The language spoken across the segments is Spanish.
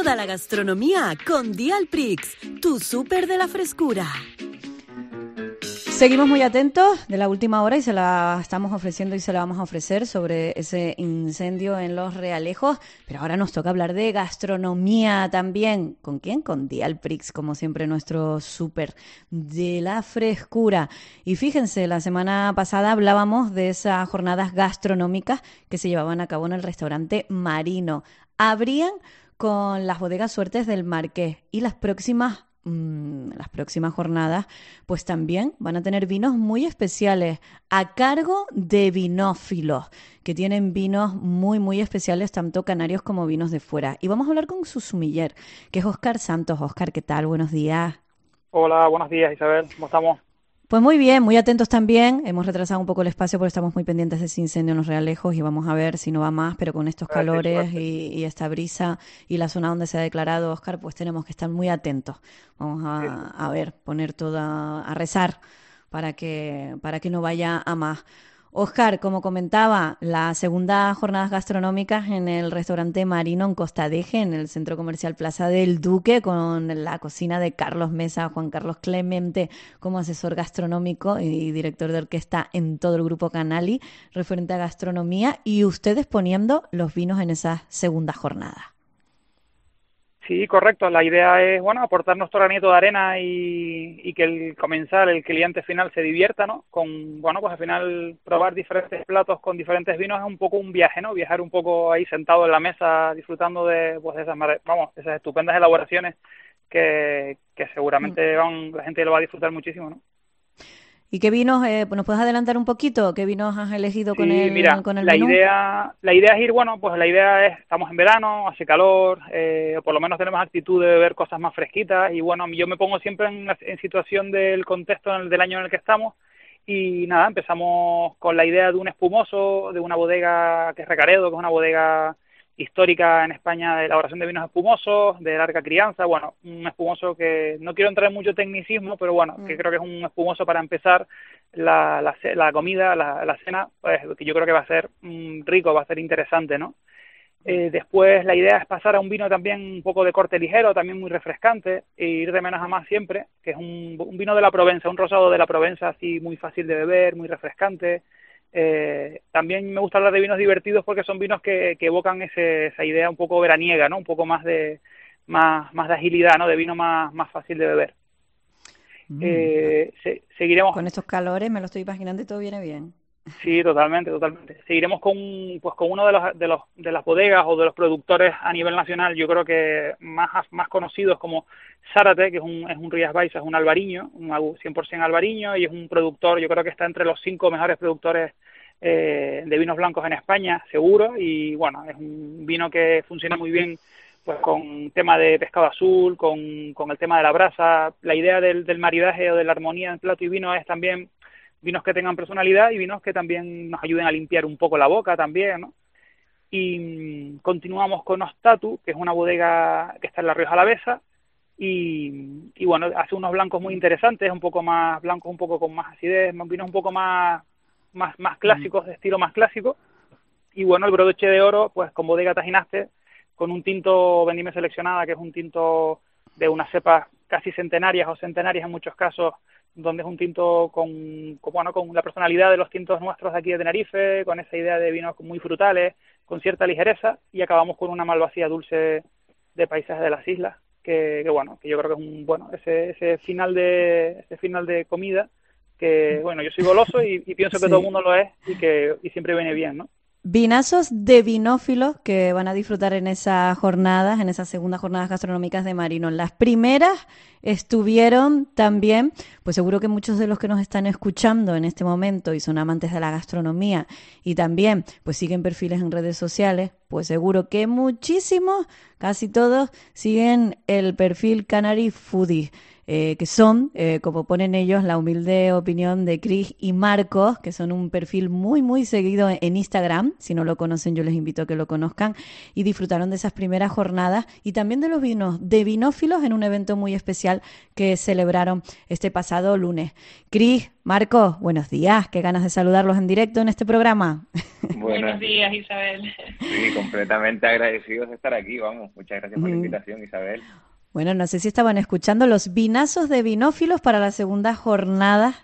Toda la gastronomía con Dialprix, tu súper de la frescura. Seguimos muy atentos de la última hora y se la estamos ofreciendo y se la vamos a ofrecer sobre ese incendio en Los Realejos, pero ahora nos toca hablar de gastronomía también. ¿Con quién? Con Dialprix, como siempre, nuestro súper de la frescura. Y fíjense, la semana pasada hablábamos de esas jornadas gastronómicas que se llevaban a cabo en el restaurante Marino. Abrían con las bodegas Suertes del Marqués y las próximas jornadas pues también van a tener vinos muy especiales a cargo de vinófilos que tienen vinos muy muy especiales, tanto canarios como vinos de fuera. Y vamos a hablar con su sumiller, que es Óscar Santos. Óscar, ¿qué tal? Buenos días. Hola, buenos días, Isabel. ¿Cómo estamos? Pues muy bien, muy atentos también. Hemos retrasado un poco el espacio porque estamos muy pendientes de ese incendio en Los Realejos y vamos a ver si no va más, pero con estos calores y esta brisa y la zona donde se ha declarado, Óscar, pues tenemos que estar muy atentos. Vamos a ver, poner a rezar para que no vaya a más. Óscar, como comentaba, la segunda jornadas gastronómicas en el restaurante Marino en Costa Deje, en el Centro Comercial Plaza del Duque, con la cocina de Carlos Mesa, Juan Carlos Clemente como asesor gastronómico y director de orquesta en todo el grupo Canali, referente a gastronomía, y ustedes poniendo los vinos en esa segunda jornada. Sí, correcto. La idea es, bueno, aportar nuestro granito de arena y que el comensal, el cliente final se divierta, ¿no? Con, bueno, pues al final probar diferentes platos con diferentes vinos es un poco un viaje, ¿no? Viajar un poco ahí sentado en la mesa disfrutando de, pues, de esas estupendas elaboraciones que seguramente la gente lo va a disfrutar muchísimo, ¿no? ¿Y qué vinos, nos puedes adelantar un poquito? ¿Qué vinos has elegido con Sí, mira, el la menú? idea es ir, bueno, pues la idea es, estamos en verano, hace calor, por lo menos tenemos actitud de beber cosas más fresquitas y bueno, yo me pongo siempre en situación del contexto del año en el que estamos y nada, empezamos con la idea de un espumoso, de una bodega que es Recaredo, que es una bodega histórica en España de elaboración de vinos espumosos, de larga crianza, bueno, un espumoso que no quiero entrar en mucho tecnicismo, pero bueno, que creo que es un espumoso para empezar la comida, la cena, pues que yo creo que va a ser rico, va a ser interesante, ¿no? Después la idea es pasar a un vino también un poco de corte ligero, también muy refrescante, e ir de menos a más siempre, que es un vino de la Provenza, un rosado de la Provenza, así muy fácil de beber, muy refrescante. También me gusta hablar de vinos divertidos porque son vinos que evocan esa idea un poco veraniega, ¿no? Un poco más de agilidad, ¿no? De vino más fácil de beber. Seguiremos con estos calores, me lo estoy imaginando y todo viene bien. Sí, totalmente. Seguiremos con uno de las bodegas o de los productores a nivel nacional, yo creo que más conocidos como Zárate, que es un Rías Baixas, un albariño, un 100% albariño, y es un productor, yo creo que está entre los 5 mejores productores de vinos blancos en España, seguro, y bueno, es un vino que funciona muy bien pues con tema de pescado azul, con el tema de la brasa. La idea del maridaje o de la armonía en plato y vino es también vinos que tengan personalidad y vinos que también nos ayuden a limpiar un poco la boca también, ¿no? Y continuamos con Ostatu, que es una bodega que está en La Rioja Alavesa, y bueno, hace unos blancos muy interesantes, un poco más blancos, un poco con más acidez, vinos un poco más clásicos, de estilo más clásico, y bueno, el broche de oro, pues con bodega Tajinaste, con un tinto Vendimia Seleccionada, que es un tinto de unas cepas casi centenarias o centenarias en muchos casos, donde es un tinto con la personalidad de los tintos nuestros de aquí de Tenerife, con esa idea de vinos muy frutales, con cierta ligereza, y acabamos con una malvasía dulce de paisajes de las islas, que yo creo que es ese final de comida, que bueno, yo soy goloso y pienso que Sí. todo el mundo lo es y siempre viene bien, ¿no? Vinazos de vinófilos que van a disfrutar en esas jornadas, en esas segundas jornadas gastronómicas de Marino. Las primeras estuvieron también, pues seguro que muchos de los que nos están escuchando en este momento y son amantes de la gastronomía y también pues siguen perfiles en redes sociales, pues seguro que muchísimos, casi todos, siguen el perfil Canary Foodie. que son, como ponen ellos, la humilde opinión de Chris y Marcos, que son un perfil muy, muy seguido en Instagram. Si no lo conocen, yo les invito a que lo conozcan, y disfrutaron de esas primeras jornadas y también de los vinos de Vinófilos en un evento muy especial que celebraron este pasado lunes. Chris, Marcos, buenos días. Qué ganas de saludarlos en directo en este programa. Buenos días, Isabel. Sí, completamente agradecidos de estar aquí, vamos. Muchas gracias por la invitación, Isabel. Bueno, no sé si estaban escuchando los vinazos de Vinófilos para la segunda jornada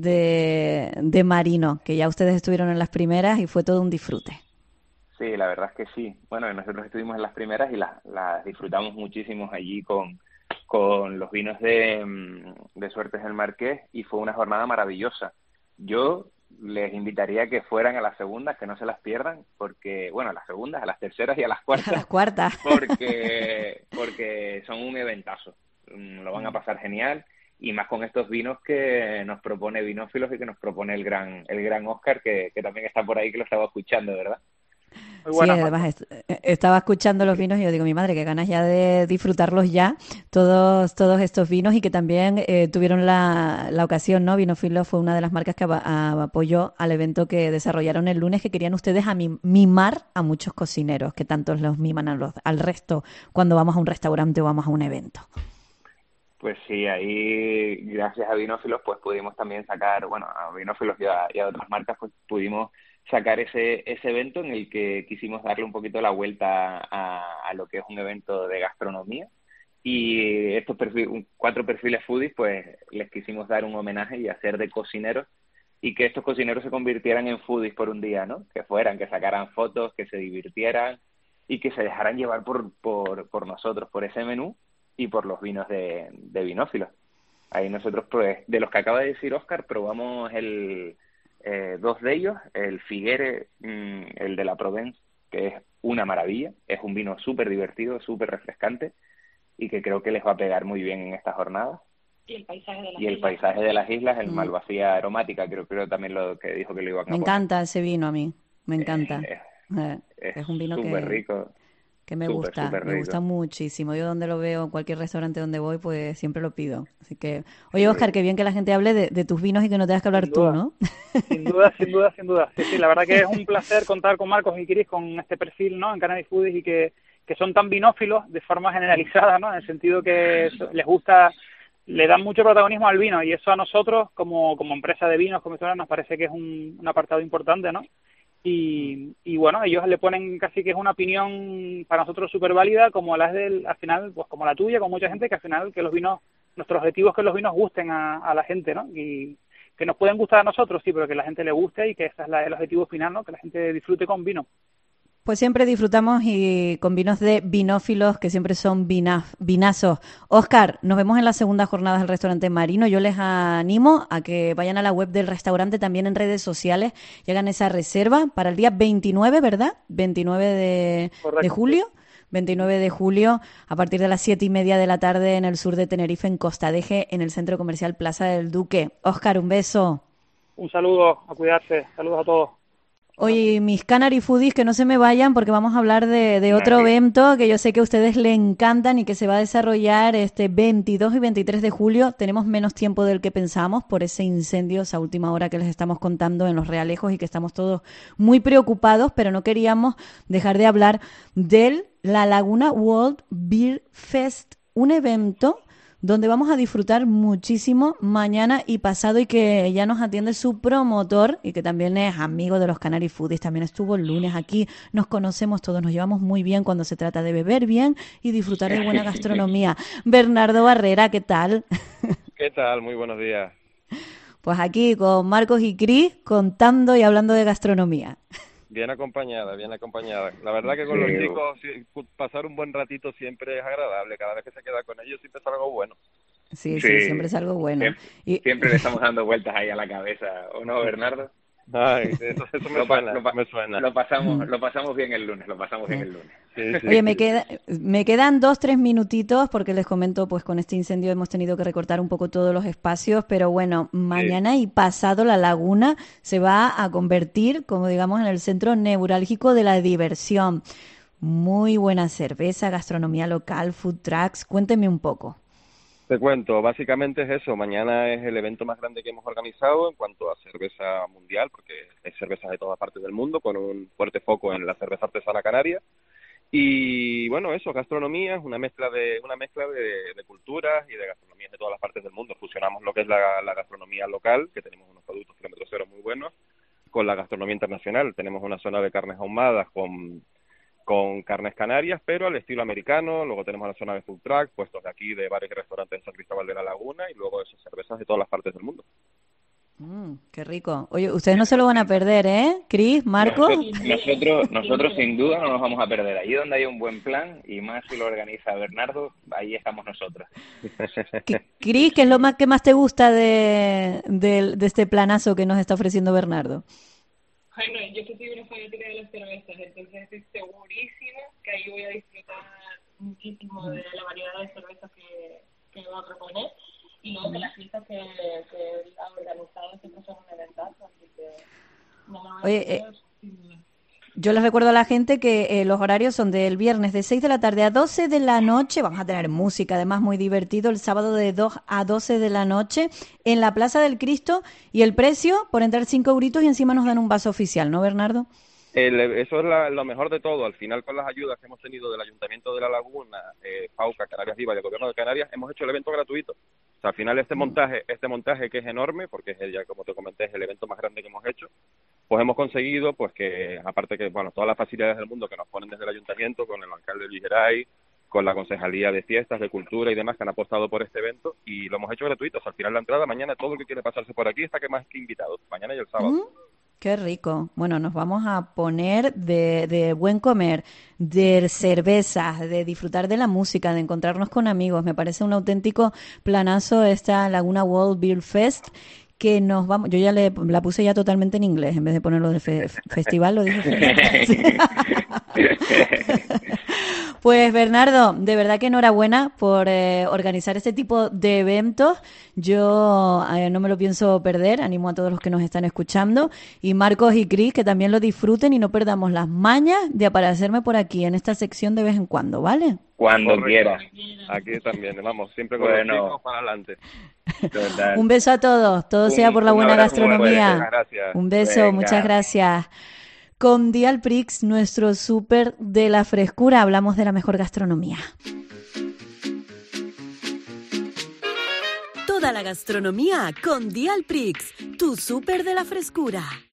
de Marino, que ya ustedes estuvieron en las primeras y fue todo un disfrute. Sí, la verdad es que sí. Bueno, nosotros estuvimos en las primeras y las disfrutamos muchísimo allí con los vinos de Suertes del Marqués, y fue una jornada maravillosa. Yo les invitaría a que fueran a las segundas, que no se las pierdan, porque, bueno, a las segundas, a las terceras y a las cuartas. A las cuartas. Porque son un eventazo. Lo van a pasar genial, y más con estos vinos que nos propone Vinófilos y que nos propone el gran Óscar, que también está por ahí, que lo estaba escuchando, ¿verdad? Sí, además estaba escuchando los vinos y yo digo, mi madre, qué ganas ya de disfrutarlos ya, todos estos vinos, y que también tuvieron la ocasión, ¿no? Vinófilos fue una de las marcas que apoyó al evento que desarrollaron el lunes, que querían ustedes mimar a muchos cocineros, que tantos los miman al resto cuando vamos a un restaurante o vamos a un evento. Pues sí, ahí gracias a Vinófilos pues pudimos también sacar, bueno, a Vinófilos y a otras marcas pues pudimos sacar ese evento en el que quisimos darle un poquito la vuelta a lo que es un evento de gastronomía, y estos 4 perfiles foodies pues les quisimos dar un homenaje y hacer de cocineros, y que estos cocineros se convirtieran en foodies por un día, ¿no? Que sacaran fotos, que se divirtieran y que se dejaran llevar por nosotros, por ese menú y por los vinos de Vinófilos. Ahí nosotros, pues, de los que acaba de decir Óscar, probamos 2 de ellos, el Figuere, el de la Provence, que es una maravilla, es un vino súper divertido, súper refrescante, y que creo que les va a pegar muy bien en esta jornada. Y el paisaje de las islas, el Malvasía aromática, creo también lo que dijo que lo iban a poner. Me encanta ese vino a mí, me encanta. Es un vino súper rico. Que me gusta, me gusta muchísimo. Yo donde lo veo, en cualquier restaurante donde voy, pues siempre lo pido. Así que, oye, Óscar, qué bien que la gente hable de tus vinos y que no tengas que hablar tú, ¿no? Sin duda. Sí, la verdad que es un placer contar con Marcos y Chris con este perfil, ¿no? En Canary Foodies, y que son tan vinófilos de forma generalizada, ¿no? En el sentido que les gusta, le dan mucho protagonismo al vino, y eso a nosotros, como empresa de vinos, como nos parece que es un apartado importante, ¿no? Y bueno, ellos le ponen casi que es una opinión para nosotros súper válida, como al final, pues como la tuya, con mucha gente, que al final que los vinos, nuestro objetivo es que los vinos gusten a la gente, ¿no? Y que nos pueden gustar a nosotros, sí, pero que la gente le guste, y que ese es el objetivo final, ¿no? Que la gente disfrute con vino. Pues siempre disfrutamos y con vinos de Vinófilos, que siempre son vinazos. Óscar, nos vemos en la segunda jornada del restaurante Marino. Yo les animo a que vayan a la web del restaurante, también en redes sociales, y hagan esa reserva para el día 29, ¿verdad? 29 de julio. 29 de julio, a partir de las 7:30 de la tarde, en el sur de Tenerife, en Costa Deje, en el Centro Comercial Plaza del Duque. Óscar, un beso. Un saludo, a cuidarse. Saludos a todos. Oye, mis Canary Foodies, que no se me vayan, porque vamos a hablar de otro evento que yo sé que a ustedes les encantan y que se va a desarrollar este 22 y 23 de julio. Tenemos menos tiempo del que pensamos por ese incendio, esa última hora que les estamos contando en Los Realejos, y que estamos todos muy preocupados, pero no queríamos dejar de hablar de la Laguna World Beer Fest, un evento donde vamos a disfrutar muchísimo mañana y pasado, y que ya nos atiende su promotor, y que también es amigo de los Canary Foodies, también estuvo el lunes aquí, nos conocemos todos, nos llevamos muy bien cuando se trata de beber bien y disfrutar de buena gastronomía. Bernardo Barrera, ¿qué tal? ¿Qué tal? Muy buenos días. Pues aquí con Marcos y Chris contando y hablando de gastronomía. Bien acompañada, bien acompañada. La verdad que con los chicos pasar un buen ratito siempre es agradable. Cada vez que se queda con ellos siempre es algo bueno. Sí, siempre es algo bueno. Siempre le estamos dando vueltas ahí a la cabeza, ¿o no, Bernardo? Ay, eso me suena. Lo pasamos bien el lunes, Sí. Oye, me quedan 2-3 minutitos, porque les comento, pues con este incendio hemos tenido que recortar un poco todos los espacios, pero bueno, mañana y pasado la Laguna se va a convertir, como digamos, en el centro neurálgico de la diversión. Muy buena cerveza, gastronomía local, food trucks. Cuénteme un poco. Te cuento, básicamente es eso. Mañana es el evento más grande que hemos organizado en cuanto a cerveza mundial, porque hay cervezas de todas partes del mundo, con un fuerte foco en la cerveza artesana canaria. Y bueno, eso, gastronomía, es una mezcla de culturas y de gastronomías de todas las partes del mundo. Fusionamos lo que es la gastronomía local, que tenemos unos productos kilómetro cero muy buenos, con la gastronomía internacional. Tenemos una zona de carnes ahumadas con carnes canarias, pero al estilo americano. Luego tenemos la zona de food truck, puestos de aquí de bares y restaurantes de San Cristóbal de la Laguna, y luego esas cervezas de todas las partes del mundo. Qué rico. Oye, ustedes no se lo van a perder, ¿eh? Cris, Marco. Nosotros sin duda no nos vamos a perder. Allí donde hay un buen plan, y más si lo organiza Bernardo, ahí estamos nosotros. Cris, ¿qué es lo que más te gusta de este planazo que nos está ofreciendo Bernardo? Bueno, yo que soy una fanática de las cervezas, entonces estoy segurísima que ahí voy a disfrutar muchísimo de la variedad de cervezas que va a proponer. Y luego que las fiestas que él ha organizado siempre son un eventazo, así que no me voy a perder sin duda. Yo les recuerdo a la gente que los horarios son del viernes de 6 de la tarde a 12 de la noche. Vamos a tener música, además muy divertido, el sábado de 2 a 12 de la noche en la Plaza del Cristo. Y el precio, por entrar 5 euritos y encima nos dan un vaso oficial, ¿no, Bernardo? Eso es lo mejor de todo. Al final, con las ayudas que hemos tenido del Ayuntamiento de La Laguna, Pauca, Canarias Viva y el Gobierno de Canarias, hemos hecho el evento gratuito. O sea, al final este montaje que es enorme, porque es ya, como te comenté, es el evento más grande que hemos hecho, pues hemos conseguido pues que, aparte que, bueno, todas las facilidades del mundo que nos ponen desde el Ayuntamiento, con el alcalde Luis Geray, con la Concejalía de Fiestas, de Cultura y demás, que han apostado por este evento, y lo hemos hecho gratuito. O sea, al final la entrada, mañana todo el que quiere pasarse por aquí está que más que invitado, mañana y el sábado. Qué rico. Bueno, nos vamos a poner de buen comer, de cervezas, de disfrutar de la música, de encontrarnos con amigos. Me parece un auténtico planazo esta Laguna World Beer Fest, que nos vamos. Yo ya la puse ya totalmente en inglés, en vez de ponerlo de festival, lo dije. Pues Bernardo, de verdad que enhorabuena por organizar este tipo de eventos. Yo no me lo pienso perder, animo a todos los que nos están escuchando. Y Marcos y Cris, que también lo disfruten y no perdamos las mañas de aparecerme por aquí en esta sección de vez en cuando, ¿vale? Cuando quieras. Aquí también, vamos, siempre con los chicos para adelante. Un beso a todos, todo sea por la buena gastronomía. Gracias. Un beso, venga. Muchas gracias. Con Dial Prix, nuestro súper de la frescura, hablamos de la mejor gastronomía. Toda la gastronomía con Dial Prix, tu súper de la frescura.